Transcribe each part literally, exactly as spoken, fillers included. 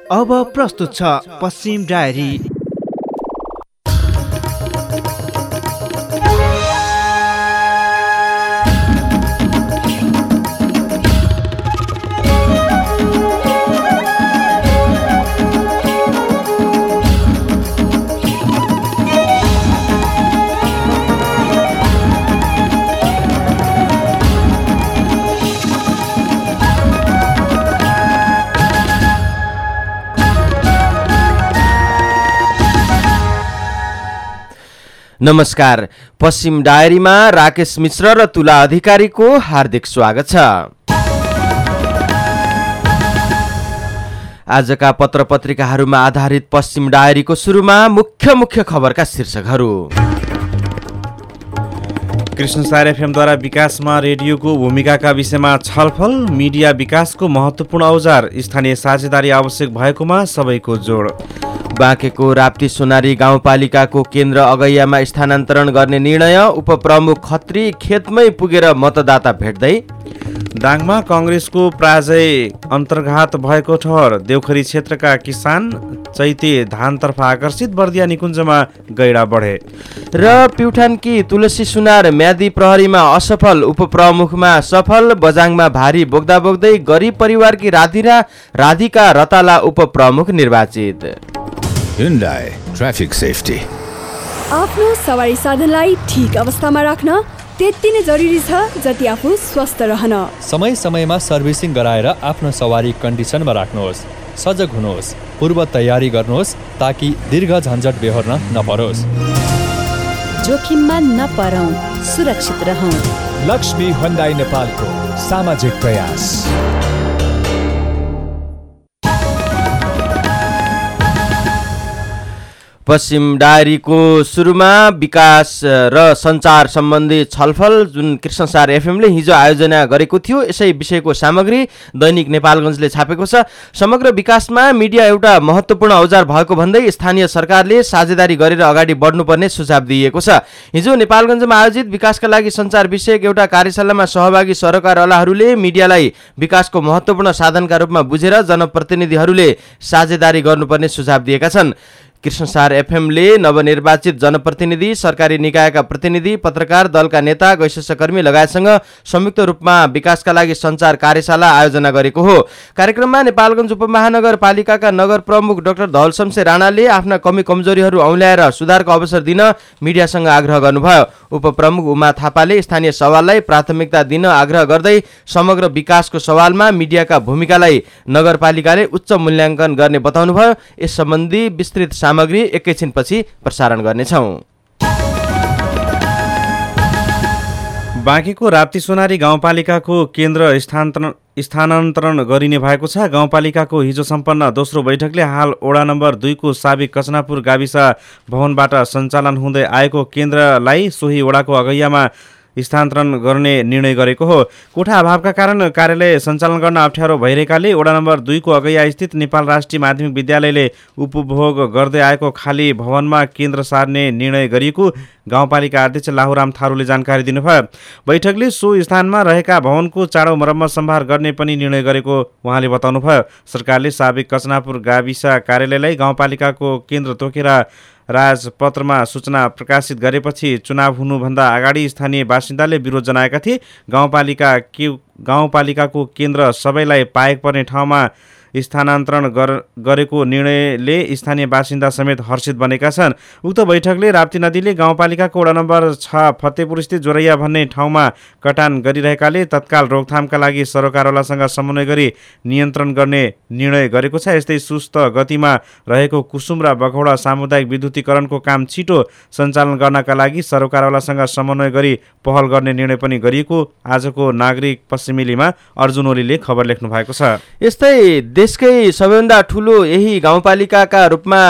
अब प्रस्तुत छ पश्चिम डायरी। नमस्कार, पश्चिम डायरीमा राकेश मिश्र र तुला अधिकारीको हार्दिक स्वागत छ। आजका पत्र पत्रिकाहरूमा आधारित पश्चिम डायरीको सुरुमा मुख्य मुख्य खबरका शीर्षकहरू। कृष्णसार एफएमद्वारा विकासमा रेडियोको भूमिकाका विषयमा छलफल। मिडिया विकासको महत्त्वपूर्ण औजार, स्थानीय साझेदारी आवश्यक भएकोमा सबैको जोड। बाँकेको राप्ती सोनारी गाउँपालिकाको केन्द्र अगैयामा स्थानान्तरण गर्ने निर्णय, उपप्रमुख खत्री खेतमै पुगेर मतदाता भेट्दै। दाङमा कांग्रेसको पराजय अन्तर्घात भएको ठहर, देउखरी क्षेत्रका किसान चैते धानतर्फ आकर्षित, बर्दिया निकुञ्जमा गैडा बढे। र प्युठानकी तुलसी सुनार म्यादी प्रहरीमा असफल, उपप्रमुखमा सफल, बजाङमा भारी बोक्दा बोक्दै गरिब परिवारकी राधिका राधिका रताला उपप्रमुख निर्वाचित। Hyundai traffic safety. आफ्नो सवारी साधनलाई ठीक अवस्थामा राख्न त्यति नै जरुरी छ जति आफू स्वस्थ रहन। समय समयमा सर्भिसिङ गराएर आफ्नो सवारी कन्डिसनमा राख्नुहोस्। सजग हुनुहोस्, पूर्व तयारी गर्नुहोस् ताकि दीर्घ झन्झट बेहोर्न नपरोस्। जोखिममा नपरौं, सुरक्षित रहौं। लक्ष्मी हुन्डाई नेपालको सामाजिक प्रयास। पश्चिम डायरीको सुरुमा विकास र सञ्चार सम्बन्धी छलफल जुन कृष्णसार एफएमले हिजो आयोजना गरेको थियो, यसै विषयको सामग्री दैनिक नेपालगञ्जले छापेको छ। समग्र विकासमा मिडिया एउटा महत्त्वपूर्ण औजार भएको भन्दै स्थानीय सरकारले साझेदारी गरेर अगाडि बढ्नुपर्ने सुझाव दिइएको छ। हिजो नेपालगञ्जमा आयोजित विकासका लागि सञ्चार विषयक एउटा कार्यशालामा सहभागी सरकारवालाहरूले मिडियालाई विकासको महत्त्वपूर्ण साधनका रूपमा बुझेर जनप्रतिनिधिहरूले साझेदारी गर्नुपर्ने सुझाव दिएका छन्। कृष्णसार एफएमले नवनिर्वाचित जनप्रतिनिधि, सरकारी निकायका प्रतिनिधि, पत्रकार दलका नेता, गैरसरकारी लगायतसँग संयुक्त रूपमा विकासका लागि सञ्चार कार्यशाला आयोजना गरेको हो। कार्यक्रममा नेपालगञ्ज उपमहानगरपालिकाका नगर प्रमुख डाक्टर धवलशमशेर राणाले आफ्ना कमी कमजोरीहरू औँल्याएर सुधारको अवसर दिन मिडियासँग आग्रह गर्नुभयो। उपप्रमुख उमा थापाले स्थानीय सवाललाई प्राथमिकता दिन आग्रह गर्दै समग्र विकासको सवालमा मिडियाका भूमिकालाई नगरपालिकाले उच्च मूल्याङ्कन गर्ने बताउनुभयो। यस सम्बन्धी विस्तृत सामग्री एकैछिनपछि प्रसारण गर्नेछौँ। बाँकेको राप्ती सोनारी गाउँपालिकाको केन्द्र स्थानान्तरण स्थानान्तरण गरिने भएको छ। गाउँपालिकाको हिजो सम्पन्न दोस्रो बैठकले हाल वडा नम्बर दुईको साबिक कचनापुर गाविस भवनबाट सञ्चालन हुँदै आएको केन्द्रलाई सोही वडाको अगैयामा स्थानान्तरण गर्ने निर्णय गरेको हो। कोठा अभावका कारण कार्यालय सञ्चालन गर्न अप्ठ्यारो भइरहेकाले वडा नम्बर दुईको अगैया स्थित नेपाल राष्ट्रिय माध्यमिक विद्यालयले उपभोग गर्दै आएको खाली भवनमा केन्द्र सार्ने निर्णय गरिएको गाउँपालिका अध्यक्ष लाहुराम थारूले जानकारी दिनुभयो। बैठकले सो स्थानमा रहेका भवनको चाँडो मर्मत सम्भार गर्ने पनि निर्णय गरेको उहाँले बताउनुभयो। सरकारले साबिक कचनापुर गाविस कार्यालयलाई गाउँपालिकाको केन्द्र तोकेर राजपत्रमा सूचना प्रकाशित गरेपछि चुनाव हुनुभन्दा अगाडि स्थानीय बासिन्दाले विरोध जनाएका थिए। गाउँपालिका के गाउँपालिकाको केन्द्र सबैलाई पाएक पर्ने ठाउँमा स्थानान्तरण गर गरेको निर्णयले स्थानीय बासिन्दा समेत हर्षित बनेका छन्। उक्त बैठकले राप्ती नदीले गाउँपालिकाको वडा नम्बर छ फतेपुर स्थित जोरैया भन्ने ठाउँमा कटान गरिरहेकाले तत्काल रोकथामका लागि सरकारवालासँग समन्वय गरी नियन्त्रण गर्ने निर्णय गरेको छ। यस्तै सुस्त गतिमा रहेको कुसुम र बखौडा सामुदायिक विद्युतीकरणको काम छिटो सञ्चालन गर्नका लागि सरकारवालासँग समन्वय गरी पहल गर्ने निर्णय पनि गरिएको आजको नागरिक पश्चिमेलीमा अर्जुन ओलीले खबर लेख्नु भएको छ। यस्तै देशकै सबैभन्दा ठुलो यही गाउँपालिकाका रूपमा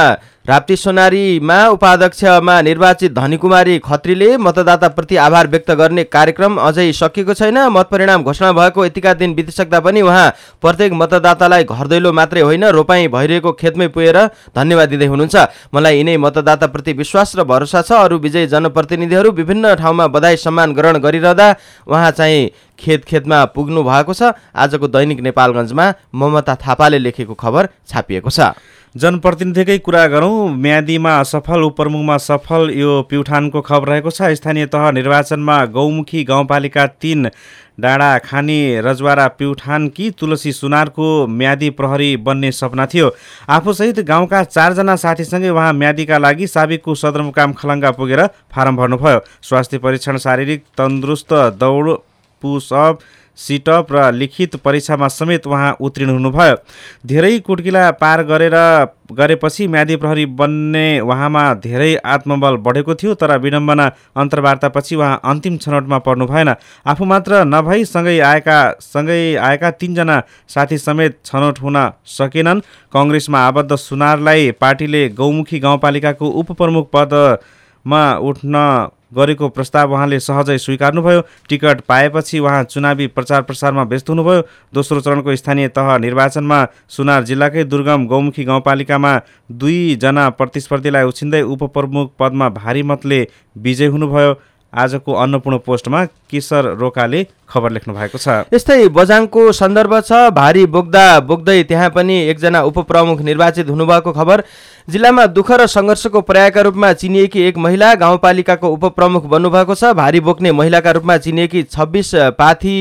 राप्ती सोनारीमा उपाध्यक्षमा निर्वाचित धनीकुमारी खत्रीले मतदाताप्रति आभार व्यक्त गर्ने कार्यक्रम अझै सकिएको छैन। मतपरिणाम घोषणा भएको यतिका दिन बितिसक्दा पनि उहाँ प्रत्येक मतदातालाई घर दैलो मात्रै होइन रोपाइँ भइरहेको खेतमै पुगेर धन्यवाद दिँदै हुनुहुन्छ। मलाई यिनै मतदाताप्रति विश्वास र भरोसा छ। अरू विजयी जनप्रतिनिधिहरू विभिन्न ठाउँमा बधाई सम्मान ग्रहण गरिरहँदा उहाँ चाहिँ खेत खेतमा पुग्नु भएको छ। आजको दैनिक नेपालगञ्जमा ममता थापाले लेखेको खबर छापिएको छ। जनप्रतिनिधिकै कुरा गरौँ। म्यादीमा असफल, उपप्रमुखमा सफल यो प्युठानको खबर रहेको छ। स्थानीय तह निर्वाचनमा गौमुखी गाउँपालिका तीन डाँडा खानी रजवारा प्युठानकी तुलसी सुनारको म्यादी प्रहरी बन्ने सपना थियो। आफूसहित गाउँका चारजना साथीसँगै उहाँ म्यादीका लागि साबिकको सदरमुकाम खलङ्गा पुगेर फारम भर्नुभयो। स्वास्थ्य परीक्षण, शारीरिक तन्दुरुस्त, दौड, पुसअप, सिटअप र लिखित परीक्षामा समेत उहाँ उत्तीर्ण हुनुभयो। धेरै कुटकिला पार गरेर गरेपछि म्यादी प्रहरी बन्ने उहाँमा धेरै आत्मबल बढेको थियो। तर विडम्बना अन्तर्वार्तापछि उहाँ अन्तिम छनौटमा पर्नु भएन। आफू मात्र नभई सँगै आएका सँगै आएका तीनजना साथी समेत छनौट हुन सकेनन्। कङ्ग्रेसमा आबद्ध सुनारलाई पार्टीले गौमुखी गाउँपालिकाको उपप्रमुख पदमा उठ्न गरेको प्रस्ताव उहाँले सहजै स्वीकार्नुभयो। टिकट पाएपछि उहाँ चुनावी प्रचार प्रसारमा व्यस्त हुनुभयो। दोस्रो चरणको स्थानीय तह निर्वाचनमा सुनार जिल्लाकै दुर्गम गौमुखी गाउँपालिकामा दुईजना प्रतिस्पर्धीलाई उछिन्दै उपप्रमुख पदमा भारी मतले विजय हुनुभयो। आजको अन्नपूर्ण पोस्टमा किशोर रोकाले खबर लेख्नु भएको छ। यस्तै बझाङको सन्दर्भ छ। भारी बोक्दा बोक्दै त्यहाँ पनि एकजना उपप्रमुख निर्वाचित हुनुभएको खबर। जिल्लामा दुःख र सङ्घर्षको पर्यायका रूपमा चिनिएकी एक महिला गाउँपालिकाको उपप्रमुख बन्नुभएको छ। भारी बोक्ने महिलाका रूपमा चिनिएकी छब्बिस पाथी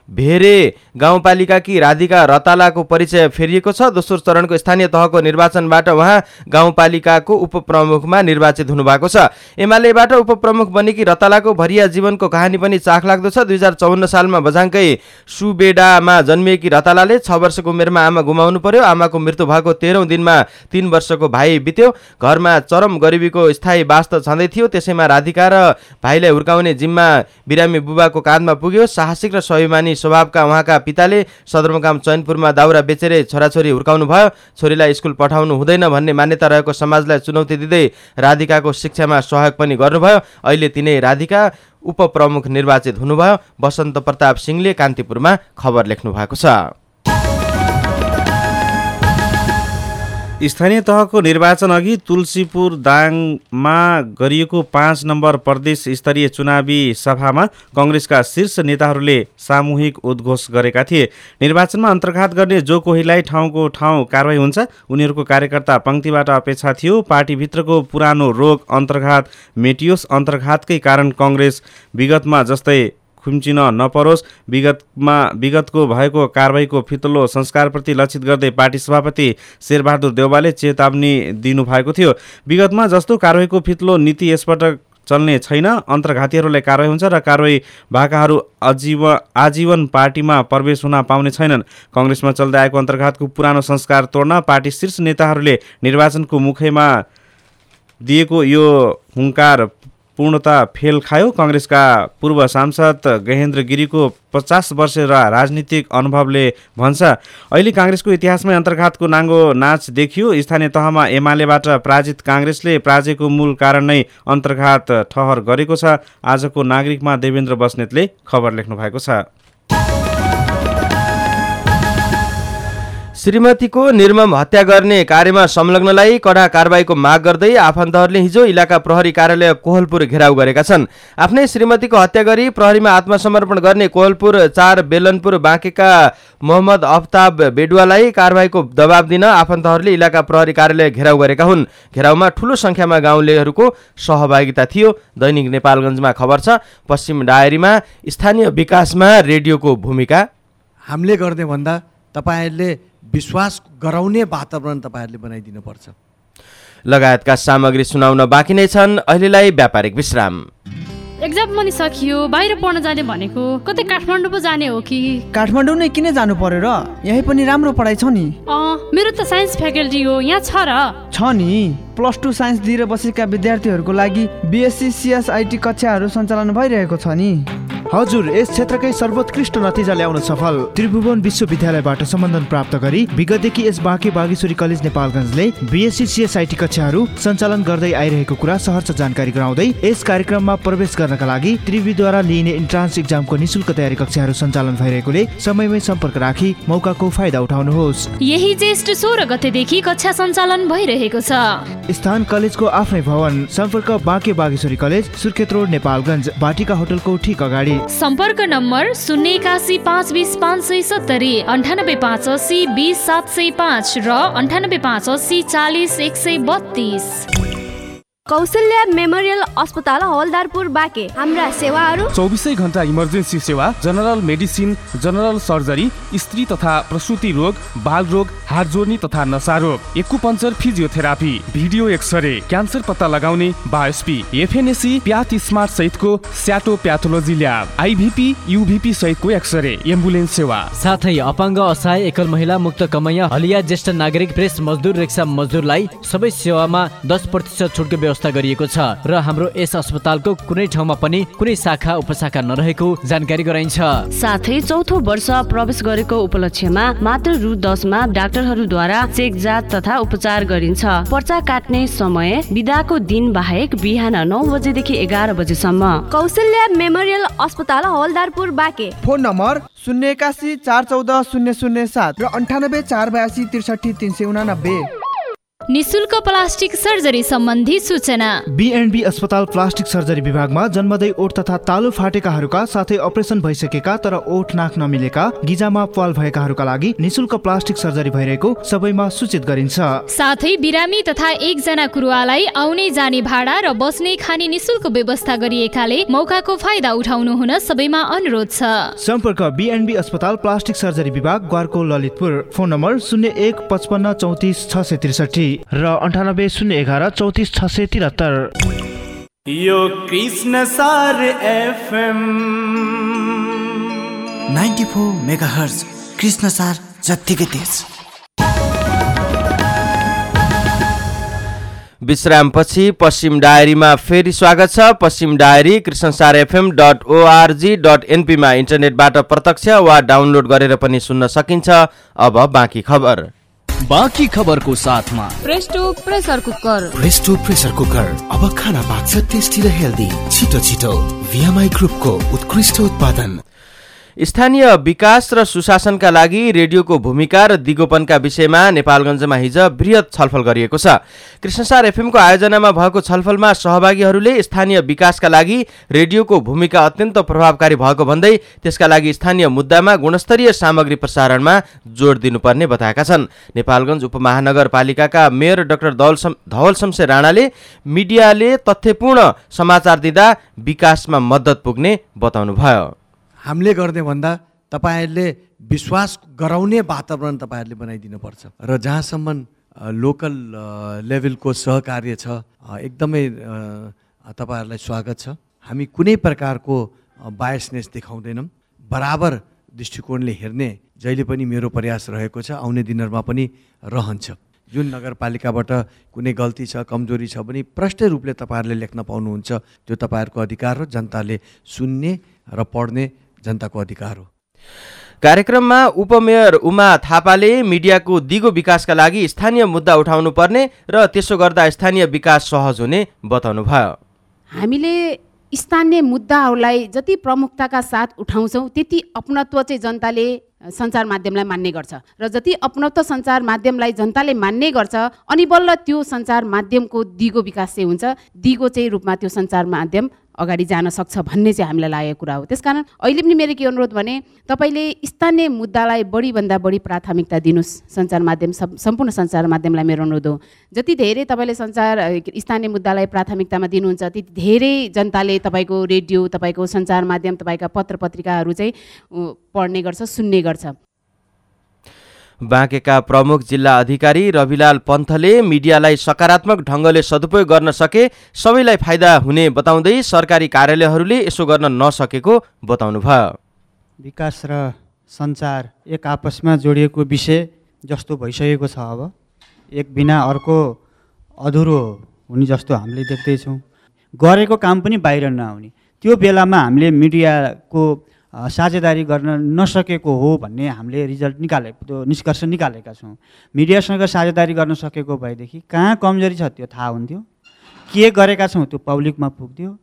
भेरे गाउँपालिकाकी राधिका रतालाको परिचय फेरिएको छ। दोस्रो चरणको स्थानीय तहको निर्वाचनबाट उहाँ गाउँपालिकाको उपप्रमुखमा निर्वाचित हुनुभएको छ। एमालेबाट उपप्रमुख बनेकी रतालाको भरिया जीवनको कहानी पनि चाखलाग्दो छ। दुई हजार चौवन्न सालमा बझाङकै सुबेडामा जन्मिएकी रतालाले छ वर्षको उमेरमा आमा गुमाउनु पर्यो। आमाको मृत्यु भएको तेह्रौँ दिनमा तीन वर्षको भाइ बित्यो। घरमा चरम गरिबीको स्थायी वास त छँदै थियो। त्यसैमा राधिका र भाइलाई हुर्काउने जिम्मा बिरामी बुबाको काँधमा पुग्यो। साहसिक र स्वाभिमानी स्वभावका उहाँका पिताले सदरमुकाम चैनपुरमा दाउरा बेचेर छोराछोरी हुर्काउनु भयो। छोरीलाई स्कुल पठाउनु हुँदैन भन्ने मान्यता रहेको समाजलाई चुनौती दिँदै राधिकाको शिक्षामा सहयोग पनि गर्नुभयो। अहिले तिनै राधिका उपप्रमुख निर्वाचित हुनुभयो। वसन्त प्रताप सिंहले कान्तिपुरमा खबर लेख्नु भएको छ। स्थानीय तहको निर्वाचन अघि तुलसीपुर दाङमा गरिएको पाँच नम्बर प्रदेश स्तरीय चुनावी सभामा कङ्ग्रेसका शीर्ष नेताहरूले सामूहिक उद्घोष गरेका थिए। निर्वाचनमा अन्तर्घात गर्ने जो कोहीलाई ठाउँको ठाउँ कारवाही हुन्छ। उनीहरूको कार्यकर्ता पङ्क्तिबाट अपेक्षा थियो पार्टीभित्रको पुरानो रोग अन्तर्घात मेटियोस्। अन्तर्घातकै कारण कङ्ग्रेस विगतमा जस्तै खुम्चिन नपरोस्। विगतमा विगतको भएको कारवाहीको फितलो संस्कारप्रति लक्षित गर्दै पार्टी सभापति शेरबहादुर देउवाले चेतावनी दिनुभएको थियो। विगतमा जस्तो कारवाहीको फितलो नीति यसपटक चल्ने छैन। अन्तर्घातीहरूलाई कारवाही हुन्छ र कारवाही भएकाहरू आजीवन आजीवन पार्टीमा प्रवेश हुन पाउने छैनन्। कङ्ग्रेसमा चल्दै आएको अन्तर्घातको पुरानो संस्कार तोड्न पार्टी शीर्ष नेताहरूले निर्वाचनको मुखैमा दिएको यो हुङ्कार पूर्णता फेल खायो। कङ्ग्रेसका पूर्व सांसद गहेन्द्र गिरीको पचास वर्ष र राजनीतिक अनुभवले भन्छ अहिले काङ्ग्रेसको इतिहासमै अन्तर्घातको नाङ्गो नाच देखियो। स्थानीय तहमा एमालेबाट पराजित काङ्ग्रेसले पराजयको मूल कारण नै अन्तर्घात ठहर गरेको छ। आजको नागरिकमा देवेन्द्र बस्नेतले खबर लेख्नु भएको छ। श्रीमतीको निर्मम हत्या गर्ने कार्यमा संलग्नलाई कडा कारबाहीको माग गर्दै आफन्तहरूले हिजो इलाका प्रहरी कार्यालय कोहलपुर घेराउ गरेका छन्। आफ्नै श्रीमतीको हत्या गरी प्रहरीमा आत्मसमर्पण गर्ने कोहलपुर चार बेलनपुर बाँकेका मोहम्मद अफ्ताब बेडुवालाई कारबाहीको दबाब दिन आफन्तहरूले इलाका प्रहरी कार्यालय घेराउ गरेका हुन्। घेराउमा ठूलो संख्यामा गाउँलेहरूको सहभागिता थियो। दैनिक नेपालगञ्जमा खबर छ। पश्चिम डायरीमा स्थानीय विकासमा रेडियोको भूमिका। हामीले गर्ने भन्दा तपाईहरुले विश्वास गराउने वातावरण तपाईहरुले बनाइदिनुपर्छ लगायतका सामग्री सुनाउन बाँकी नै छन्। अहिलेलाई व्यापारिक विश्राम। एक्जाम पनि सकियो। बाहिर पढ्न जाने भनेको कतै काठमाडौँ पो जाने हो कि? काठमाडौँ नै किन जानु पर्यो र? यही पनि राम्रो पढाइ छ नि। अँ मेरो त साइन्स फ्याकल्टी हो, यहाँ छ र? छ नि। प्लस टू साइन्स दिएर बसेका विद्यार्थीहरूको लागि बिएससी सिएसआइटी कक्षाहरू सञ्चालन भइरहेको छ नि। हजुर, यस क्षेत्रकै सर्वोत्कृष्ट नतिजा ल्याउन सफल त्रिभुवन विश्वविद्यालयबाट सम्बन्धन प्राप्त गरी विगतदेखि यस बाँके बागेश्वरी कलेज नेपालगञ्जले बिएससी सिएसआइटी कक्षाहरू सञ्चालन गर्दै आइरहेको कुरा सहर्ष जानकारी गराउँदै यस कार्यक्रममा प्रवेश गर्नका लागि त्रिविद्वारा लिइने इन्ट्रान्स इक्जामको निशुल्क तयारी कक्षाहरू सञ्चालन भइरहेकोले समयमै सम्पर्क राखी मौकाको फाइदा उठाउनुहोस्। यही ज्येष्ठ सोह्र गतेदेखि कक्षा सञ्चालन भइरहेको छ। स्थान कलेजको आफ्नै भवन, सम्पर्क बाँके बागेश्वरी कलेज, सुर्खेत रोड, नेपालगञ्ज, बाटिका होटलको ठीक अगाडि। सम्पर्क नम्बर शून्य एकासी पाँच बिस पाँच सय सत्तरी, अन्ठानब्बे पाँच असी बिस सात सय पाँच र अन्ठानब्बे पाँच असी चालिस एक सय बत्तिस। कौशल्या मेमोरियल अस्पताल हवलदारपुर बाँके। हाम्रा सेवाहरू चौबिसै घण्टा इमर्जेन्सी सेवा, जनरल मेडिसिन, जनरल सर्जरी, स्त्री तथा प्रसुति रोग, बाल रोग, हात जोड्ने तथा नसा रोग, acupuncture, physiotherapy, video x-ray, cancer पत्ता लगाउने, बायोस्पी, एफएनएसी, प्याथ स्मार्ट सहितको स्याटो प्याथोलोजी ल्याब, आइभिपी, युभिपी सहितको एक्सरे, एम्बुलेन्स सेवा, साथै अपाङ्ग, असहाय, एकल महिला, मुक्त कमैया, हलिया, ज्येष्ठ नागरिक, प्रेस मजदुर, रिक्सा मजदुरलाई सबै सेवामा दस प्रतिशत छुटको व्यवस्था गरिएको छ र हाम्रो यस अस्पतालको कुनै ठाउँमा पनि कुनै शाखा उपशाखा नरहेको जानकारी गराइन्छ। साथै चौथो वर्ष प्रवेश गरेको उपलक्ष्यमा मात्र रु दसमा डाक्टरहरूद्वारा चेक जाँच तथा उपचार गरिन्छ। पर्चा काट्ने समय बिदाको दिन बाहेक बिहान नौ बजेदेखि एघार बजेसम्म। कौशल्या मेमोरियल अस्पताल हवलदारपुर बाँके। फोन नम्बर शून्य एकासी चार चौध शून्य शून्य सात र अन्ठानब्बे चार बयासी त्रिसठी तिन सय उनानब्बे। निशुल्क प्लास्टिक सर्जरी सम्बन्धी सूचना। बीएनबी अस्पताल प्लास्टिक सर्जरी विभागमा जन्मदै ओठ तथा तालु फाटेकाहरूका साथै अपरेसन भइसकेका तर ओठ नाक नमिलेका, गिजामा प्वाल भएकाहरूका लागि निशुल्क प्लास्टिक सर्जरी भइरहेको सबैमा सूचित गरिन्छ। साथै बिरामी तथा एकजना कुरुवालाई आउने जाने भाडा र बस्ने खाने निशुल्क व्यवस्था गरिएकाले मौकाको फाइदा उठाउनु हुन सबैमा अनुरोध छ। सम्पर्क बीएनबी अस्पताल प्लास्टिक सर्जरी विभाग, ग्वारको, ललितपुर। फोन नम्बर शून्य एक पचपन्न चौतिस छ सय त्रिसठी र अन्ठानब्बे शून्य एघार चौतिस छ सय त्रिहत्तर। यो Krishna Sar FM ninety four megahertz Krishna Sar जत्तिकै तेज। विश्रामपछि पश्चिम डायरीमा फेरि स्वागत छ। Paschim diary Krishnasar FM dot ORG dot एनपीमा इन्टरनेटबाट प्रत्यक्ष वा डाउनलोड गरेर पनि सुन्न सकिन्छ। अब बाँकी खबर। बाँकी खबरको साथमा Presto pressure cooker. Presto pressure cooker अब खाना पाक्छ टेस्टी र हेल्दी। छिटो छिटो भिएमआई ग्रुपको उत्कृष्ट उत्पादन। स्थानीय विकास र सुशासनका लागि रेडियोको भूमिका र दिगोपनका विषयमा नेपालगञ्जमा हिज बृहत छलफल गरिएको छ। कृष्णसार एफएमको आयोजनामा भएको छलफलमा सहभागीहरूले स्थानीय विकासका लागि रेडियोको भूमिका अत्यन्त प्रभावकारी भएको भन्दै त्यसका लागि स्थानीय मुद्दामा गुणस्तरीय सामग्री प्रसारणमा जोड दिनुपर्ने बताएका छन्। नेपालगञ्ज उपमहानगरपालिकाका मेयर डाक्टर धवल शमशेर राणाले मिडियाले तथ्यपूर्ण समाचार दिँदा विकासमा मद्दत पुग्ने बताउनुभयो। हामीले गर्ने भन्दा तपाईँहरूले विश्वास गराउने वातावरण तपाईँहरूले बनाइदिनुपर्छ र जहाँसम्म लोकल लेभलको सहकार्य छ एकदमै तपाईँहरूलाई स्वागत छ। हामी कुनै प्रकारको बायसनेस देखाउँदैनौँ, बराबर दृष्टिकोणले हेर्ने जहिले पनि मेरो प्रयास रहेको छ, आउने दिनहरूमा पनि रहन्छ। जुन नगरपालिकाबाट कुनै गल्ती छ, कमजोरी छ भने प्रष्ट रूपले तपाईँहरूले लेख्न पाउनुहुन्छ। त्यो तपाईँहरूको अधिकार हो, जनताले सुन्ने र पढ्ने जनताको अधिकार हो। कार्यक्रममा उपमेयर उमा थापाले मिडियाको दिगो विकासका लागि स्थानीय मुद्दा उठाउनु पर्ने र त्यसो गर्दा स्थानीय विकास सहज हुने बताउनुभयो। हामीले स्थानीय मुद्दाहरूलाई जति प्रमुखताका साथ उठाउँछौँ त्यति अपनत्व चाहिँ जनताले सञ्चार माध्यमलाई मान्ने गर्छ र जति अपनत्व सञ्चार माध्यमलाई जनताले मान्ने गर्छ अनि बल्ल त्यो सञ्चार माध्यमको दिगो विकास चाहिँ हुन्छ। दिगो चाहिँ रूपमा त्यो सञ्चार माध्यम अगाडि जान सक्छ भन्ने चाहिँ हामीलाई लागेको कुरा हो। त्यसकारण अहिले पनि मेरो के अनुरोध भने तपाईँले स्थानीय मुद्दालाई बढीभन्दा बढी प्राथमिकता दिनुहोस्। सञ्चार माध्यम सम्पूर्ण सञ्चार माध्यमलाई मेरो अनुरोध हो, जति धेरै तपाईँले सञ्चार स्थानीय मुद्दालाई प्राथमिकतामा दिनुहुन्छ त्यति धेरै जनताले तपाईँको रेडियो, तपाईँको सञ्चार माध्यम, तपाईँका पत्र पत्रिकाहरू चाहिँ पढ्ने गर्छ, सुन्ने गर्छ। बाँकेका प्रमुख जिल्ला अधिकारी रविलाल पन्थले मिडियालाई सकारात्मक ढङ्गले सदुपयोग गर्न सके सबैलाई फाइदा हुने बताउँदै सरकारी कार्यालयहरूले यसो गर्न नसकेको बताउनुभयो। विकास र सञ्चार एक आपसमा जोडिएको विषय जस्तो भइसकेको छ। अब एक बिना अर्को अधुरो हुने जस्तो हामीले देख्दैछौँ। गरेको काम पनि बाहिर नआउने, त्यो बेलामा हामीले मिडियाको साझेदारी गर्न नसकेको हो भन्ने हामीले रिजल्ट निकाले त्यो निष्कर्ष निकालेका छौँ। मिडियासँग साझेदारी गर्न सकेको भएदेखि कहाँ कमजोरी छ त्यो थाहा हुन्थ्यो, के गरेका छौँ त्यो पब्लिकमा पुग्थ्यो।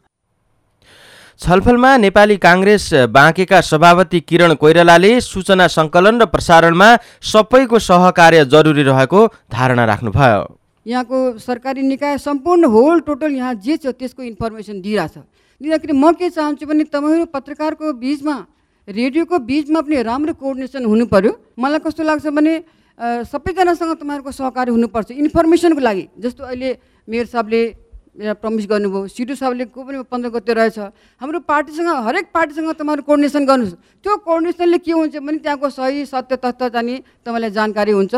छलफलमा नेपाली काङ्ग्रेस बाँकेका सभापति किरण कोइरालाले सूचना सङ्कलन र प्रसारणमा सबैको सहकार्य जरुरी रहेको धारणा राख्नुभयो। यहाँको सरकारी निकाय सम्पूर्ण होल टोटल यहाँ जे छ त्यसको इन्फर्मेसन दिइरहेछ। दिँदाखेरि म के चाहन्छु भने तपाईँहरू पत्रकारको बिचमा रेडियोको बिचमा पनि राम्रो कोअर्डिनेसन हुनु पर्यो। मलाई कस्तो लाग्छ भने सबैजनासँग तपाईँहरूको सहकार्य हुनुपर्छ इन्फर्मेसनको लागि। जस्तो अहिले मेयर साहबले प्रमिस गर्नुभयो, सिडु साहबले को पनि पन्ध्र गते रहेछ, हाम्रो पार्टीसँग हरेक पार्टीसँग तपाईँहरू कोअर्डिनेसन गर्नुहोस्। त्यो कोअर्डिनेसनले के हुन्छ भने त्यहाँको सही सत्य तथ्य जाने तपाईँलाई जानकारी हुन्छ।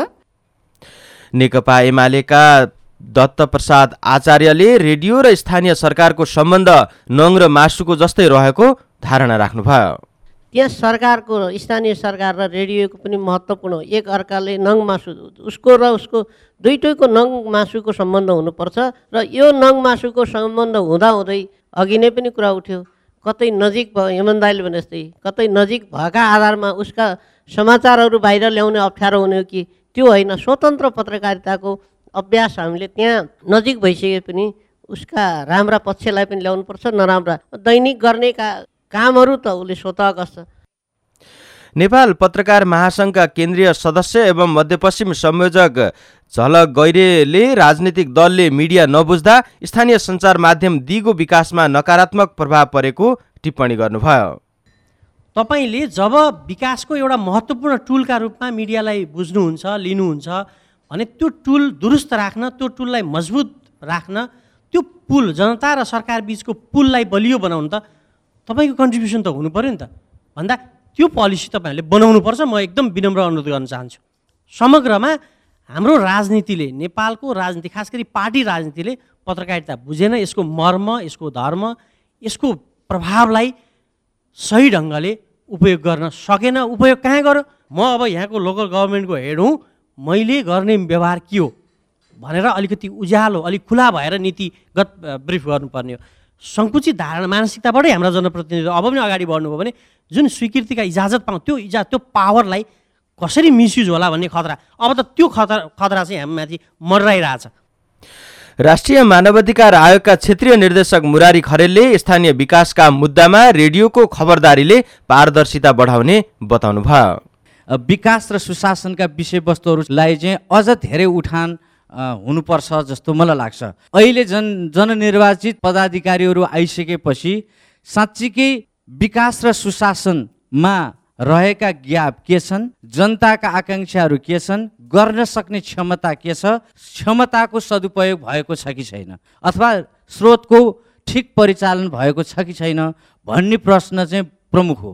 नेकपा एमालेका दत्त प्रसाद आचार्यले रेडियो र स्थानीय सरकारको सम्बन्ध नङ र मासुको जस्तै रहेको धारणा राख्नुभयो। त्यस सरकारको स्थानीय सरकार र रेडियोको पनि महत्त्वपूर्ण हो। एक अर्काले नङ मासु उसको र उसको दुईटैको नङ मासुको सम्बन्ध हुनुपर्छ र यो नङ मासुको सम्बन्ध हुँदाहुँदै अघि नै पनि कुरा उठ्यो, कतै नजिक भयो हेमन दाइले भने जस्तै कतै नजिक भएका आधारमा उसका समाचारहरू बाहिर ल्याउने अप्ठ्यारो हुने हो कि त्यो होइन। स्वतन्त्र पत्रकारिताको अभ्यास हामीले त्यहाँ नजिक भइसके पनि उसका राम्रा पक्षलाई पनि ल्याउनुपर्छ, नराम्रा दैनिक गर्ने का कामहरू त उसले स्वतः गर्छ। नेपाल पत्रकार महासङ्घका केन्द्रीय सदस्य एवं मध्यपश्चिम संयोजक झलक गैरेले राजनीतिक दलले मिडिया नबुझ्दा स्थानीय सञ्चार माध्यम दिगो विकासमा नकारात्मक प्रभाव परेको टिप्पणी गर्नुभयो। तपाईँले जब विकासको एउटा महत्त्वपूर्ण टुलका रूपमा मिडियालाई बुझ्नुहुन्छ लिनुहुन्छ भने त्यो टुल दुरुस्त राख्न, त्यो टुललाई मजबुत राख्न, त्यो पुल जनता र सरकार बिचको पुललाई बलियो बनाउनु त तपाईँको कन्ट्रिब्युसन त हुनु पऱ्यो नि त भन्दा त्यो पोलिसी तपाईँहरूले बनाउनुपर्छ। म एकदम विनम्र अनुरोध गर्न चाहन्छु। समग्रमा हाम्रो राजनीतिले, नेपालको राजनीति खास गरी पार्टी राजनीतिले पत्रकारिता बुझेन, यसको मर्म, यसको धर्म, यसको प्रभावलाई सही ढङ्गले उपयोग गर्न सकेन। उपयोग कहाँ गर्यो? म अब यहाँको लोकल गभर्मेन्टको हेड हुँ, मैले गर्ने व्यवहार के हो भनेर अलिकति उज्यालो अलिक खुला भएर नीतिगत ब्रिफ गर्नुपर्ने हो। सङ्कुचित धारणा मानसिकताबाटै हाम्रा जनप्रतिनिधि अब पनि अगाडि बढ्नुभयो भने जुन स्वीकृतिका इजाजत पाउँ त्यो इजा त्यो पावरलाई कसरी मिसयुज होला भन्ने खतरा, अब त त्यो खतरा खतरा चाहिँ हामीमाथि मर्राइरहेछ। राष्ट्रिय मानवाधिकार आयोगका क्षेत्रीय निर्देशक मुरारी खरेलले स्थानीय विकासका मुद्दामा रेडियोको खबरदारीले पारदर्शिता बढाउने बताउनुभयो। विकास र सुशासनका विषयवस्तुहरूलाई चाहिँ अझ धेरै उठान हुनुपर्छ जस्तो मलाई लाग्छ। अहिले जन जननिर्वाचित पदाधिकारीहरू आइसकेपछि साँच्चीकै विकास र सुशासनमा रहेका ग्याप के छन्, जनताका आकाङ्क्षाहरू के छन्, गर्न सक्ने क्षमता के छ, क्षमताको सदुपयोग भएको छ कि छैन, अथवा स्रोतको ठिक परिचालन भएको छ कि छैन भन्ने प्रश्न चाहिँ प्रमुख हो।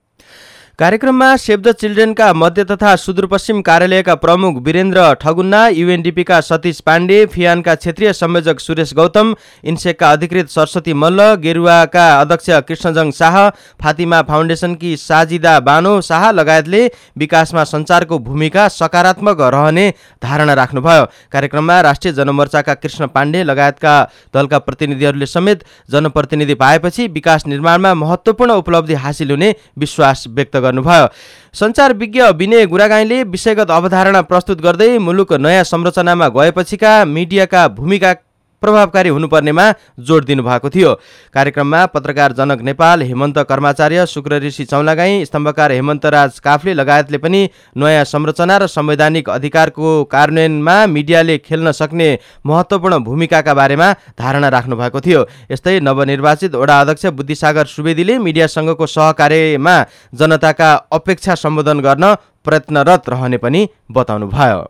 कार्यक्रममा सेभ द चिल्ड्रेनका मध्य तथा सुदूरपश्चिम कार्यालयका प्रमुख वीरेन्द्र ठगुन्ना, युएनडिपीका सतीश पाण्डे, फियानका क्षेत्रीय संयोजक सुरेश गौतम, इन्सेकका अधिकृत सरस्वती मल्ल, गेरुवाका अध्यक्ष कृष्णजङ शाह, फातिमा फाउन्डेसनकी साजिदा बानो शाह लगायतले विकासमा सञ्चारको भूमिका सकारात्मक रहने धारणा राख्नुभयो। कार्यक्रममा राष्ट्रिय जनमोर्चाका कृष्ण पाण्डे लगायतका दलका प्रतिनिधिहरूले समेत जनप्रतिनिधि पाएपछि विकास निर्माणमा महत्त्वपूर्ण उपलब्धि हासिल हुने विश्वास व्यक्त गर्नुभयो। सञ्चार विज्ञ विनय गुरागाईले विषयगत अवधारणा प्रस्तुत गर्दै मुलुक नयाँ संरचनामा गएपछिका मिडियाका भूमिका प्रभावकारी हुनुपर्नेमा जोड दिनुभएको थियो। कार्यक्रममा पत्रकार जनक नेपाल, हेमन्त कर्माचार्य, शुक्र ऋषि चौलागाई, स्तम्भकार हेमन्तराज काफ्ले लगायतले पनि नयाँ संरचना र संवैधानिक अधिकारको कार्यान्वयनमा मिडियाले खेल्न सक्ने महत्त्वपूर्ण भूमिकाका बारेमा धारणा राख्नु भएको थियो। यस्तै नवनिर्वाचित वडा अध्यक्ष बुद्धिसागर सुवेदीले मिडियासँगको सहकार्यमा जनताका अपेक्षा सम्बोधन गर्न प्रयत्नरत रहने पनि बताउनुभयो।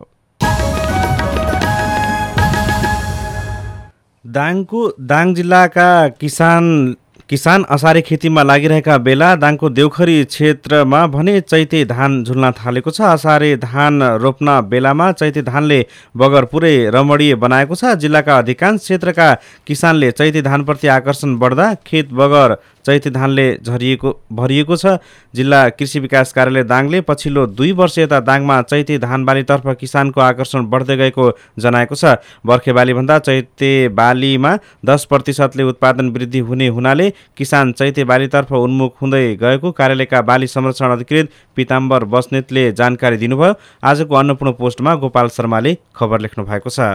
दाङको दाङ जिल्लाका किसान किसान असारे खेतीमा लागिरहेका बेला दाङको देउखरी क्षेत्रमा भने चैते धान झुल्न थालेको छ। असारे धान रोप्न बेलामा चैते धानले बगर पुरै रमणीय बनाएको छ। जिल्लाका अधिकांश क्षेत्रका किसानले चैते धानप्रति आकर्षण बढ्दा खेत बगर चैते धानले झरिएको भरिएको छ। जिल्ला कृषि विकास कार्यालय दाङले पछिल्लो दुई वर्ष यता दाङमा चैते धान बालीतर्फ किसानको आकर्षण बढ्दै गएको जनाएको छ। बर्खे बालीभन्दा चैते बालीमा दस प्रतिशतले उत्पादन वृद्धि हुने हुनाले किसान चैते बालीतर्फ उन्मुख हुँदै गएको कार्यालयका बाली संरक्षण अधिकृत पिताम्बर बस्नेतले जानकारी दिनुभयो। आजको अन्नपूर्ण पोस्टमा गोपाल शर्माले खबर लेख्नु भएको छ।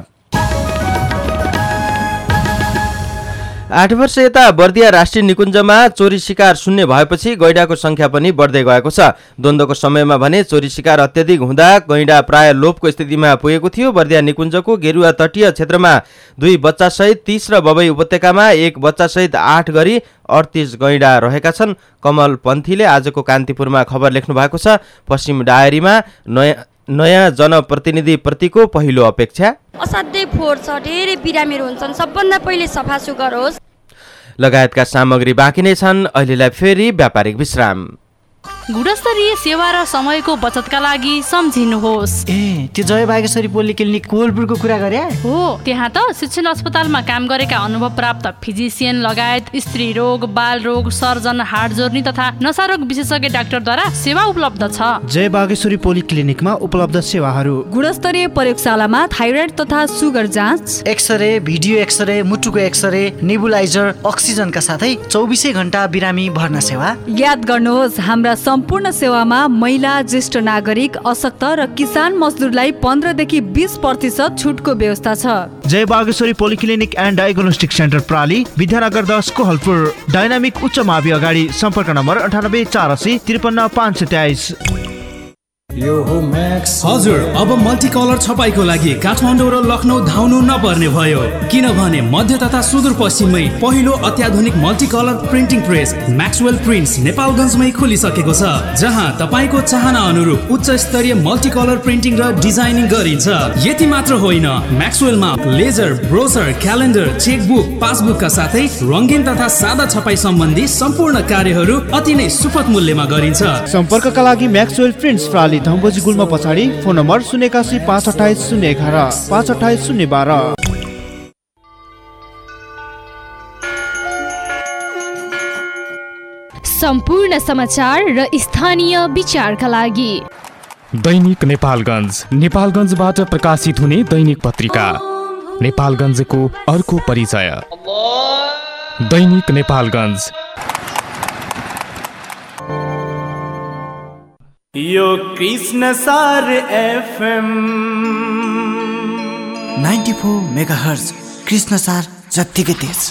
आठ वर्ष यता बर्दिया राष्ट्रिय निकुञ्जमा चोरी शिकार शून्य भएपछि गैंडाको संख्या पनि बढ्दै गएको छ। द्वन्द्वको समयमा भने चोरी शिकार अत्याधिक हुँदा गैंडा प्राय लोपको स्थितिमा पुगेको थियो। बर्दिया निकुञ्जको गेरुवा तटीय क्षेत्रमा दुई बच्चासहित तीस र बबई उपत्यकामा एक बच्चासहित आठ गरी अडतिस गैंडा रहेका छन्। कमल पन्थीले आजको कान्तिपुरमा खबर लेख्नु भएको छ। पश्चिम डायरीमा नयाँ नयाँ जनप्रतिनिधिप्रतिको पहिलो अपेक्षा असाध्यै फोहोर छ, धेरै बिरामीहरू हुन्छन्, सबभन्दा पहिले सफा सुग्घर होस् लगायतका सामग्री बाँकी नै छन्। अहिलेलाई फेरि व्यापारिक विश्राम। गुणस्तरीय सेवा र समयको बचतका लागि सम्झिनुहोस्। ए त्यो जय बागेश्वरी पोलिक्लिनिक कोलपुरको कुरा गरे हो। त्यहाँ त शिक्षण अस्पतालमा काम गरेका अनुभव प्राप्त फिजिसियन लगायत स्त्री रोग, बाल रोग, सर्जन, हाड जोर्नी तथा नसारोग विशेषज्ञ डाक्टरद्वारा सेवा उपलब्ध छ। जय बागेश्वरी पोलिक्लिनिकमा उपलब्ध सेवाहरू गुणस्तरीय प्रयोगशालामा थाइरोइड तथा सुगर जाँच, एक्सरे, भिडियो एक्सरे, मुटुको एक्सरे, नेबुलाइजर, अक्सिजनका साथै चौबिसै घण्टा बिरामी भर्ना सेवा। याद गर्नुहोस्, हाम्रा सम्पूर्ण सेवामा महिला, ज्येष्ठ नागरिक, अशक्त र किसान मजदुरलाई पन्ध्रदेखि बीस प्रतिशत छुटको व्यवस्था छ। Jay Bageshwari polyclinic and diagnostic centre प्राली, विद्यानगर दस कोहलपुर। डाइनामिक उच्च मावि अगाडि। सम्पर्क नम्बर अन्ठानब्बे चार असी त्रिपन्न पाँच सय तेइस। हजुर, अब मल्टिकलर छपाईको लागि काठमाडौँ र लखनऊ धाउनु नपर्ने भयो, किनभने मध्य तथा सुदूरपश्चिममै पहिलो अत्याधुनिक multicolour printing press Maxwell prints नेपालगञ्जमै खुलिसकेको छ, जहाँ तपाईँको चाहना अनुरूप उच्च स्तरीय मल्टिकलर प्रिन्टिङ र डिजाइनिङ गरिन्छ। यति मात्र होइन, म्याक्सवेलमा लेजर, ब्रोसर, क्यालेन्डर, चेकबुक, पासबुकका साथै रङ्गीन तथा सादा छपाई सम्बन्धी सम्पूर्ण कार्यहरू अति नै सुपथ मूल्यमा गरिन्छ। सम्पर्कका लागि म्याक्सवेल प्रिन्ट्स प्राली, धम्बोजी गुल्म पछाडि। फोन नम्बर शून्य एकासी पाँच अठाइस शून्य एघार पाँच अठाइस शून्य बाह्र। सम्पूर्ण समाचार र स्थानीय विचारका लागि दैनिक नेपालगञ्ज, नेपालगञ्जबाट प्रकाशित हुने दैनिक पत्रिका नेपालगञ्जको अर्को परिचय। दैनिक नेपालगञ्ज। यो Krishna Sar FM ninety four megahertz Krishna Sar जत्तिकै तेज।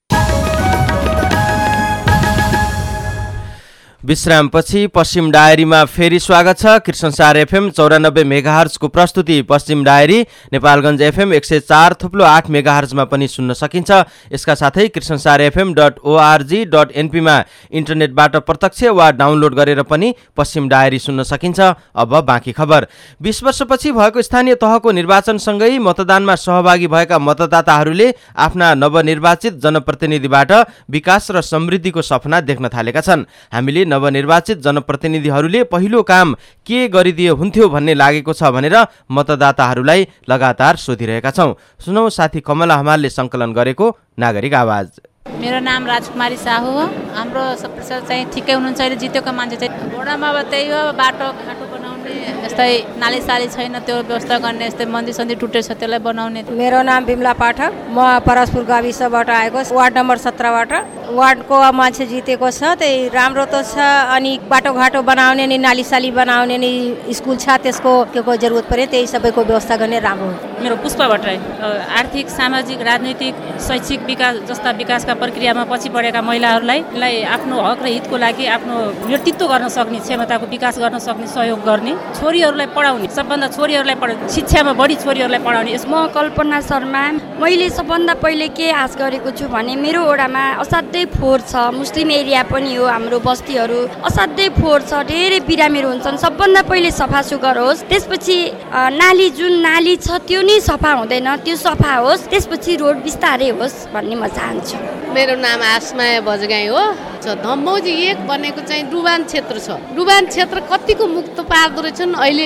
विश्रामपछि पश्चिम डायरीमा फेरि स्वागत छ। कृष्णसार एफएम चौरानब्बे मेगाहर्जको प्रस्तुति पश्चिम डायरी नेपालगञ्ज एफएम एक सय चार थुप्लो आठ मेगाहर्जमा पनि सुन्न सकिन्छ। यसका साथै Krishnasar FM dot ORG dot एनपीमा इन्टरनेटबाट प्रत्यक्ष वा डाउनलोड गरेर पनि पश्चिम डायरी सुन्न सकिन्छ। अब बाँकी खबर। बीस वर्षपछि भएको स्थानीय तहको निर्वाचनसँगै मतदानमा सहभागी भएका मतदाताहरूले आफ्ना नवनिर्वाचित जनप्रतिनिधिबाट विकास र समृद्धिको सपना देख्न थालेका छन्। हामीले नवनिर्वाचित जनप्रतिनिधिहरूले पहिलो काम के गरिदिए हुन्थ्यो भन्ने लागेको छ भनेर मतदाताहरूलाई लगातार सोधिरहेका छौँ। सुनौ साथी कमला हमालले सङ्कलन गरेको नागरिक आवाज। मेरो नाम राजकुमारी साहू हो। हाम्रो सब प्रतिशत चाहिँ ठिकै हुनुहुन्छ। अहिले जितेको मान्छे चाहिँ वडामा अब त्यही हो, बाटो घाटो बनाउने, यस्तै नाली साली छैन त्यो व्यवस्था गर्ने, यस्तै मन्दिर सन्दिर टुटेको छ त्यसलाई बनाउने। मेरो नाम बिमला पाठक, म परसपुर गाविसबाट आएको, वार्ड नम्बर सत्रबाट। वार्डको मान्छे जितेको छ, त्यही राम्रो त छ। अनि बाटोघाटो बनाउने नि नाली साली बनाउने नि स्कुल छ, त्यसको के को जरुरत परे त्यही सबैको व्यवस्था गर्ने राम्रो हो। मेरो पुष्पा भट्टराई, आर्थिक, सामाजिक, राजनैतिक, शैक्षिक विकास जस्ता विकासका प्रक्रियामा पछि पढेका महिलाहरूलाई आफ्नो हक र हितको लागि आफ्नो नेतृत्व गर्न सक्ने, क्षमताको विकास गर्न सक्ने सहयोग गर्ने, छोरीहरूलाई पढाउने, सबभन्दा छोरीहरूलाई पढाउने, शिक्षामा बढी छोरीहरूलाई पढाउने। म कल्पना शर्मा। मैले सबभन्दा पहिले के आश गरेको छु भने मेरो वडामा असाध्यै फोहोर छ, मुस्लिम एरिया पनि हो, हाम्रो बस्तीहरू असाध्यै फोहोर छ, धेरै बिरामीहरू हुन्छन्। सबभन्दा पहिले सफा सुग्घर होस्, त्यसपछि नाली जुन नाली छ त्यो नै सफा हुँदैन, त्यो सफा होस्, त्यसपछि रोड बिस्तारै होस् भन्ने म चाहन्छु। मेरो नाम आसमाया बजगाई हो। धम्बौजी एक भनेको चाहिँ डुबान क्षेत्र छ। डुबान क्षेत्र कतिको मुक्त पार्दो रहेछन्। अहिले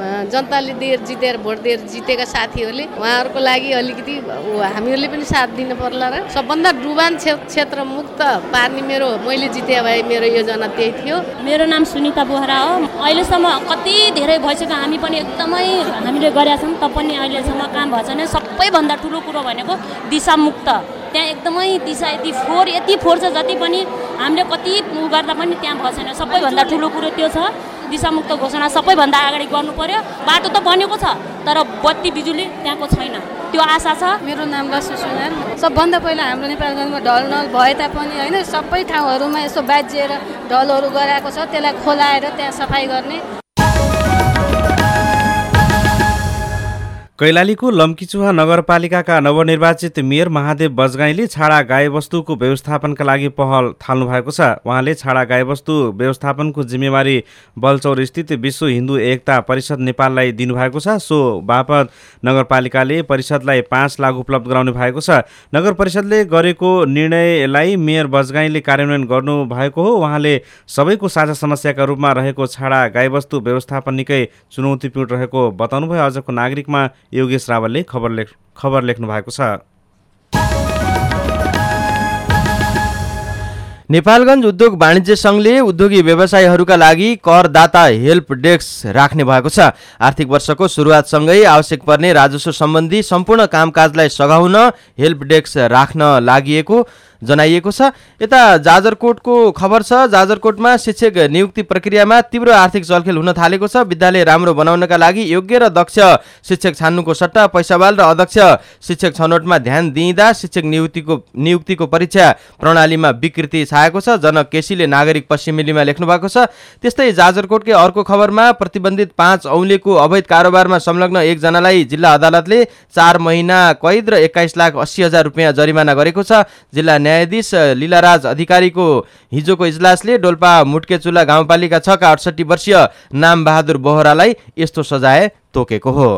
जनताले दिएर जितेर भोट दिएर जितेका साथीहरूले उहाँहरूको लागि अलिकति हामीहरूले पनि साथ दिन पर्ला र सबभन्दा डुबान क्षेत्र मुक्त पार्ने मेरो मैले जिते भए मेरो योजना त्यही थियो। मेरो नाम सुनिता बोहरा हो। अहिलेसम्म कति धेरै भइसक्यो, हामी पनि एकदमै हामीले गरेका छौँ, तपनि अहिलेसम्म काम भएको छैन। सबैभन्दा ठुलो कुरो भनेको दिशामुक्त, त्यहाँ एकदमै दिशा यति फोहोर यति फोहोर छ जति पनि हामीले कति उ गर्दा पनि त्यहाँ भएको छैन। सबैभन्दा ठुलो कुरो त्यो छ, दिशामुक्त घोषणा सबैभन्दा अगाडि गर्नु पर्यो। बाटो त बनेको छ तर बत्ती बिजुली त्यहाँको छैन, त्यो आशा छ। मेरो नाम लक्ष्मी सुनार। सबभन्दा पहिला हाम्रो नेपालगञ्जमा ढल नल भए तापनि होइन सबै ठाउँहरूमा यसो बाजिएर ढलहरू गराएको छ, त्यसलाई खोलाएर त्यहाँ सफाइ गर्ने। कैलालीको लम्कीचुहा नगरपालिकाका नवनिर्वाचित मेयर महादेव बजगाईले छाडा गाईवस्तुको व्यवस्थापनका लागि पहल थाल्नु भएको छ। उहाँले छाडा गाईवस्तु व्यवस्थापनको जिम्मेवारी बलचौर स्थित विश्व हिन्दू एकता परिषद नेपाललाई दिनुभएको छ। सो बापत नगरपालिकाले परिषदलाई पाँच लाख उपलब्ध गराउनु भएको छ। नगर परिषदले गरेको निर्णयलाई मेयर बजगाईले कार्यान्वयन गर्नुभएको हो। उहाँले सबैको साझा समस्याका रूपमा रहेको छाडा गाईवस्तु व्यवस्थापन निकै चुनौतीपूर्ण रहेको बताउनुभयो। आजको नागरिकमा योगेश रावलले खबर लेख खबर लेख्नु भएको छ। नेपालगञ्ज उद्योग वाणिज्य सङ्घले उद्योगी व्यवसायीहरूका लागि करदाता हेल्प डेस्क राख्ने भएको छ। आर्थिक वर्षको सुरुवातसँगै आवश्यक पर्ने राजस्व सम्बन्धी सम्पूर्ण कामकाजलाई सघाउन हेल्प डेस्क राख्न लागि जनाइएको छ। यता जाजरकोटको खबर छ। जाजरकोटमा शिक्षक नियुक्ति प्रक्रियामा तीव्र आर्थिक चलखेल हुन थालेको छ। विद्यालय राम्रो बनाउनका लागि योग्य र दक्ष शिक्षक छान्नुको सट्टा पैसावाल र अदक्ष शिक्षक छनौटमा ध्यान दिइँदा शिक्षक नियुक्तिको नियुक्तिको परीक्षा प्रणालीमा विकृति छाएको छ। जनक केसीले नागरिक पश्चिमेलीमा लेख्नु भएको छ। त्यस्तै जाजरकोटकै अर्को खबरमा प्रतिबन्धित पाँच औँलेको अवैध कारोबारमा संलग्न एकजनालाई जिल्ला अदालतले चार महिना कैद र एक्काइस लाख अस्सी हजार रुपियाँ जरिमाना गरेको छ। जिल्ला न्यायाधीश लीलाराज अधिकारीको हिजोको इजलासले डोल्पा मुटकेचुला गाउँपालिका छ का अडसठी वर्षीय नाम बहादुर बोहरालाई यस्तो सजाय तोकेको हो।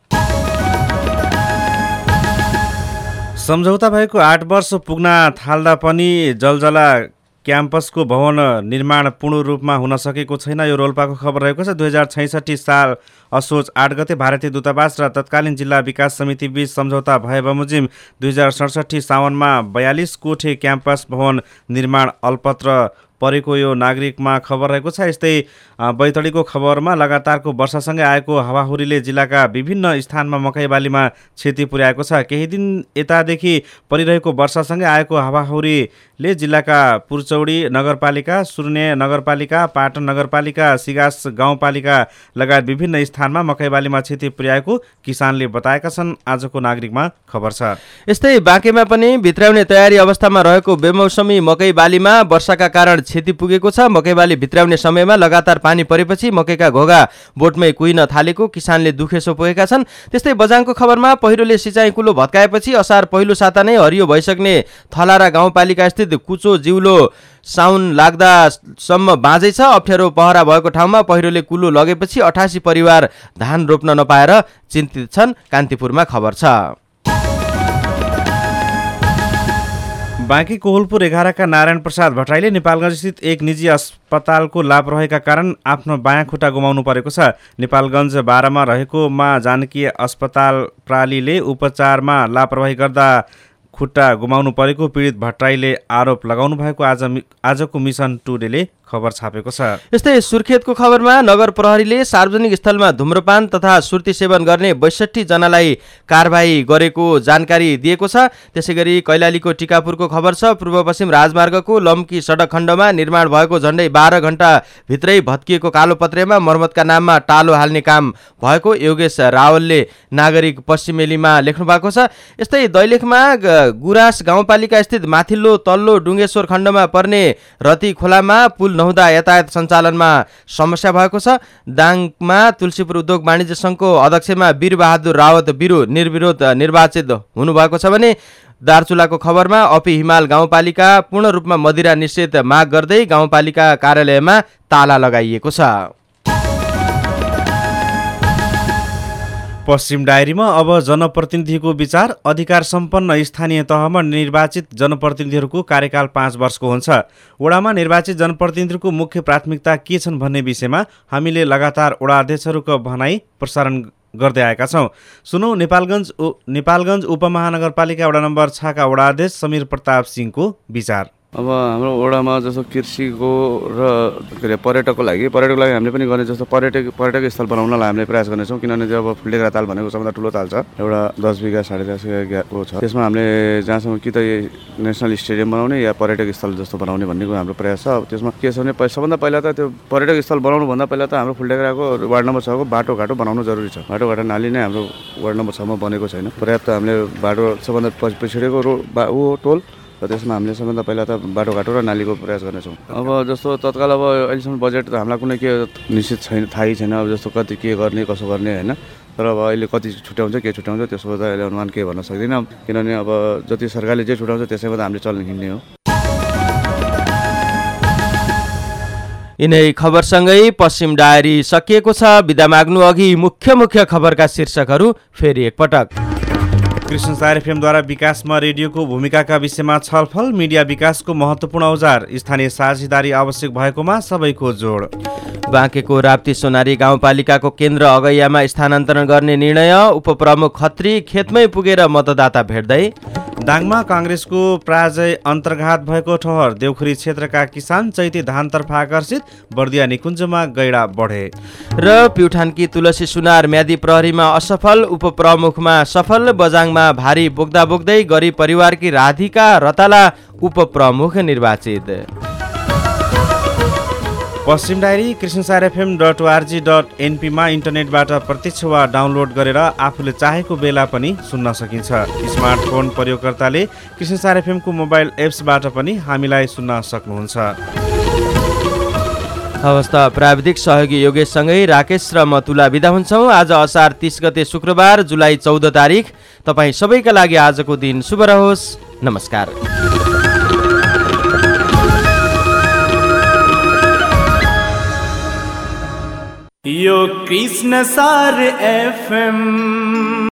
सम्झौता भएको आठ वर्ष पुग्न थाल्दा पनि जलजला क्याम्पसको भवन निर्माण पूर्ण रूपमा हुन सकेको छैन। यो रोल्पाको खबर रहेको छ। दुई हजार छैसठी साल असोज आठ गते भारतीय दूतावास र तत्कालीन जिल्ला विकास समिति बीच सम्झौता भए बमोजिम दुई हजार सडसठी साउनमा बयालिस कोठे क्याम्पस भवन निर्माण अलपत्र परेको यो नागरिकमा खबर रहेको छ। यस्तै बैतडीको खबरमा लगातारको वर्षासँगै आएको हावाहुरीले जिल्लाका विभिन्न स्थानमा मकै बालीमा क्षति पुर्याएको छ। केही दिन यतादेखि परिरहेको वर्षासँगै आएको हावाहुरीले जिल्लाका पुरचौडी नगरपालिका, सुर्ने नगरपालिका, पाटन नगरपालिका, सिगास गाउँपालिका लगायत विभिन्न स्थानमा मकै बालीमा क्षति पुर्याएको किसानले बताएका छन्। आजको नागरिकमा खबर छ। यस्तै बाँकेमा पनि भित्राउने तयारी अवस्थामा रहेको बेमौसमी मकै बालीमा वर्षाका कारण क्षति पुगेको छ। मकै बाली भित्राउने समयमा लगातार पानी परेपछि मकैका घोगा बोटमै कुहिन थालेको किसानले दुखेसो पुगेका छन्। त्यस्तै बझाङको खबरमा पहिरोले सिँचाइ कुलो भत्काएपछि असार पहिलो साता नै हरियो भइसक्ने थलारा गाउँपालिका स्थित कुचो जिउलो साउन लाग्दासम्म बाँझै छ। अप्ठ्यारो पहरा भएको ठाउँमा पहिरोले कुलो लगेपछि अठासी परिवार धान रोप्न नपाएर चिन्तित छन्। कान्तिपुरमा खबर छ। बाँकी कोहलपुर एघारका नारायण प्रसाद भट्टराईले नेपालगञ्ज स्थित एक निजी अस्पतालको लाभ रहेका कारण आफ्नो बायाँ खुट्टा गुमाउनु परेको छ। नेपालगञ्ज बाह्रमा रहेको मा जानकी अस्पताल प्रालीले उपचारमा लापरवाही गर्दा खुट्टा गुमाउनु परेको पीडित भट्टराईले आरोप लगाउनु भएको आज आजको मिसन टुडेले खबर छापेको छ। यस्तै सुर्खेतको खबरमा नगर प्रहरीले सार्वजनिक स्थलमा धुम्रपान तथा सुर्ती सेवन गर्ने बैसठी जनालाई कारबाही गरेको जानकारी दिएको छ। त्यसैगरी कैलालीको टिकापुरको खबर छ। पूर्व पश्चिम राजमार्गको लम्की सडक खण्डमा निर्माण भएको झण्डै बाह्र घण्टा भित्रै भत्किएको कालोपत्रेमा मर्मतका नाममा टालो हाल्ने काम भएको योगेश रावलले नागरिक पश्चिमेलीमा लेख्नु भएको छ। यस्तै दैलेखमा गुराँस गाउँपालिका स्थित माथिल्लो तल्लो डुङ्गेश्वर खण्डमा पर्ने रती खोलामा पुल नहुँदा यातायात सञ्चालनमा समस्या भएको छ। दाङमा तुलसीपुर उद्योग वाणिज्य सङ्घको अध्यक्षमा वीरबहादुर रावत बिरु निर्विरोध निर्वाचित हुनुभएको छ भने दार्चुलाको खबरमा अपी हिमाल गाउँपालिका पूर्ण रूपमा मदिरा निषेध माग गर्दै गाउँपालिका कार्यालयमा ताला लगाइएको छ। पश्चिम डायरीमा अब जनप्रतिनिधिको विचार। अधिकार सम्पन्न स्थानीय तहमा निर्वाचित जनप्रतिनिधिहरूको कार्यकाल पाँच वर्षको हुन्छ। वडामा निर्वाचित जनप्रतिनिधिहरूको मुख्य प्राथमिकता के छन् भन्ने विषयमा हामीले लगातार वडा अध्यक्षहरूको भनाई प्रसारण गर्दै आएका छौँ। सुनौ नेपालगञ्ज नेपालगञ्ज उपमहानगरपालिका वडा नम्बर छका वडा अध्यक्ष समीर प्रताप सिंहको विचार। अब हाम्रो वडामा जस्तो कृषिको र के अरे पर्यटकको लागि पर्यटकको लागि हामीले पनि गर्ने जस्तो पर्यटक पर्यटक स्थल बनाउनलाई हामीले प्रयास गर्नेछौँ। किनभने त्यो अब फुल्डेग्रा ताल भनेको सबभन्दा ठुलो ताल छ, एउटा दस बिघा साढे दस बिघाको छ। त्यसमा हामीले जहाँसम्म कि त नेसनल स्टेडियम बनाउने या पर्यटक स्थल जस्तो बनाउने भन्नेको हाम्रो प्रयास छ। अब त्यसमा के छ भने सबभन्दा पहिला त त्यो पर्यटक स्थल बनाउनुभन्दा पहिला त हाम्रो फुल्डेग्राको वार्ड नम्बर छको बाटोघाटो बनाउनु जरुरी छ। बाटोघाटो नाली नै हाम्रो वार्ड नम्बर छमा बनेको छैन। पर्याप्त हामीले बाटो सबभन्दा पछिडिको रो ऊ टोल र त्यसमा हामीले सबभन्दा पहिला त बाटोघाटो र नालीको प्रयास गर्नेछौँ। अब जस्तो तत्काल अब अहिलेसम्म बजेट त हामीलाई कुनै के निश्चित छैन, थाहै छैन अब जस्तो कति के गर्ने कसो गर्ने होइन। तर अब अहिले कति छुट्याउँछ के छुट्याउँछ त्यसको त अहिले अनुमान के भन्न सक्दिनँ, किनभने अब जति सरकारले जे छुट्याउँछ त्यसैमा त हामीले चल्ने हिँड्ने हो। यिनै खबरसँगै पश्चिम डायरी सकिएको छ। बिदा माग्नु अघि मुख्य मुख्य खबरका शीर्षकहरू फेरि एकपटक। कृष्णसार एफएमद्वारा विकासमा रेडियोको भूमिकाका विषयमा छलफल। मिडिया विकासको महत्त्वपूर्ण औजार, स्थानीय साझेदारी आवश्यक भएकोमा सबैको जोड। बाँकेको राप्ती सोनारी गाउँपालिकाको केन्द्र अगैयामा स्थानान्तरण गर्ने निर्णय। उपप्रमुख खत्री खेतमै पुगेर मतदाता भेट्दै। दाङमा काङ्ग्रेसको पराजय अन्तर्घात भएको ठहर। देउखुरी क्षेत्रका किसान चैते धानतर्फ आकर्षित। बर्दिया निकुञ्जमा गैडा बढे। र प्युठानकी तुलसी सुनार म्यादी प्रहरीमा असफल, उपप्रमुखमा सफल। बजाङमा भारी बोक्दा बोक्दै गरिब परिवारकी राधिका रताला उपप्रमुख निर्वाचित। Paschim diary Krishnasar FM dot ORG dot एनपीमा इन्टरनेटबाट प्रत्यक्ष वा डाउनलोड गरेर आफूले चाहेको बेला पनि सुन्न सकिन्छ। स्मार्टफोन प्रयोगकर्ताले कृष्णसार एफएमको मोबाइल एप्सबाट पनि हामीलाई सुन्न सक्नुहुन्छ। हवस् त, प्राविधिक सहयोगी योगेशसँगै राकेश र म तुला बिदा हुन्छौँ। आज असार तीस गते शुक्रबार जुलाई चौध तारिक। तपाईँ सबैका लागि आजको दिन शुभ रहोस्। नमस्कार। यो कृष्णसार एफएम